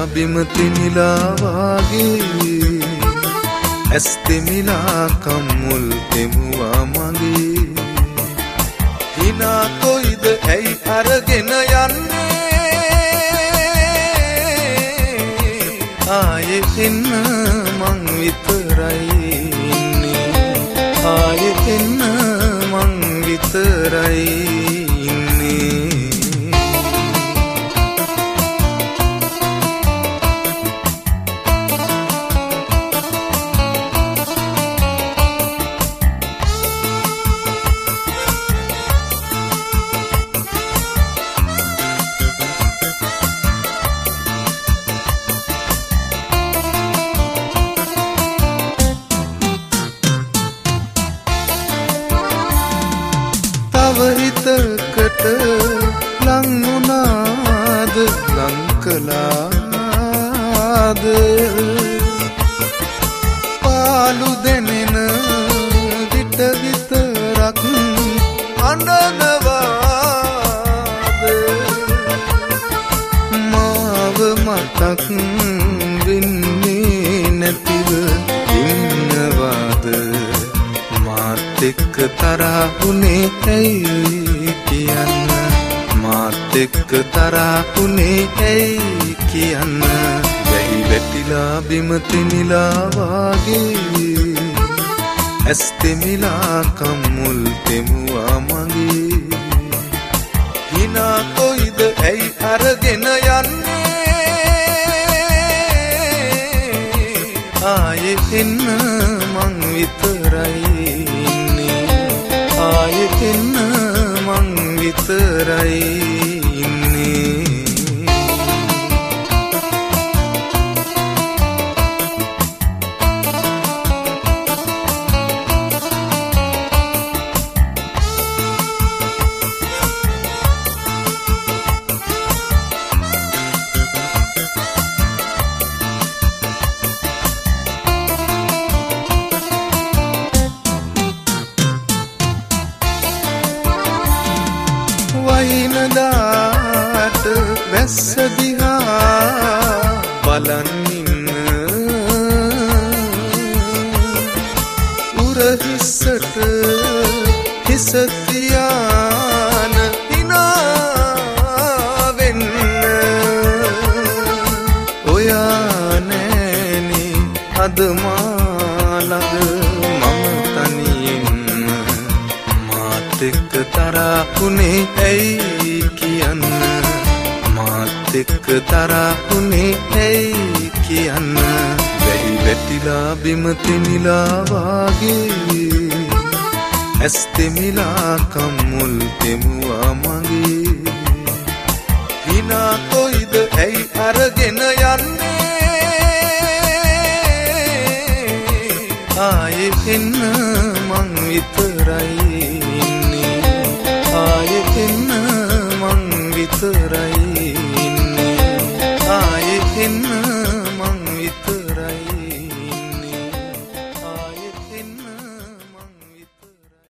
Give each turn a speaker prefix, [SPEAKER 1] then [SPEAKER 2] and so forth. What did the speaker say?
[SPEAKER 1] බිම තෙමිලා වාගේ ඇස් තෙමිලා කම්මුල් තෙමුවා මගේ හිනා කොයිද ඇයි අරගෙන යන්නේ ආයේ එන්න මං විතරයි ඉන්නේ ආයේ එන්න මං විතරයි හිතකට ලං වුණාද ලං කළාද පාලු දෙනෙන විට විතරක් අඬනවාද මාව මතක් වෙන්නේ නැතිව ඉන්නවාද මාත් එක්ක තරහ වුණේ ඇයි කියන්න මාත් එක්ක තරහ වුණේ ඇයි කියන්න වැහි වැටිලා බිම තෙමිලා වාගේ ඇස් තෙමිලා කම්මුල් තෙමුවා මගේ හිනා කොයිද ඇයි අරගෙන යන්නේ ආයේ එන්න මං විතරයි ආයේ එන්න මං විතරයි ඉන්නේ වහිනදාට වැස්ස දිහා බලන් ඉන්න උරහිස්සට හිස තියාන හිනා වෙන්න ඔයා නෑනේ අද මා ළඟ මම තනියෙන් එක්ක තරහ වුණේ ඇයි කියන්න මාත් එක්ක තරහ වුණේ ඇයි කියන්න වැහි වැටිලා බිම තෙමිලා වාගේ ඇස් තෙමිලා කම්මුල් තෙමුවා මගේ හිනා කොයිද ඇයි අරගෙන යන්නේ ආයේ එන්න මං විතරයි ආයේ එන්න මං විතරයි